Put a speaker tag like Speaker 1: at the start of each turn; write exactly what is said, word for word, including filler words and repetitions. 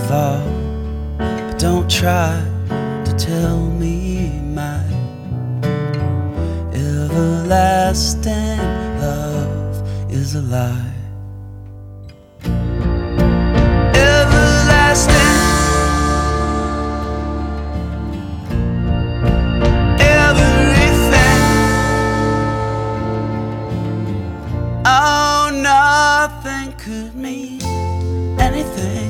Speaker 1: fall, but don't try to tell me my everlasting love is a lie. Everlasting, everything. Oh, nothing could mean anything.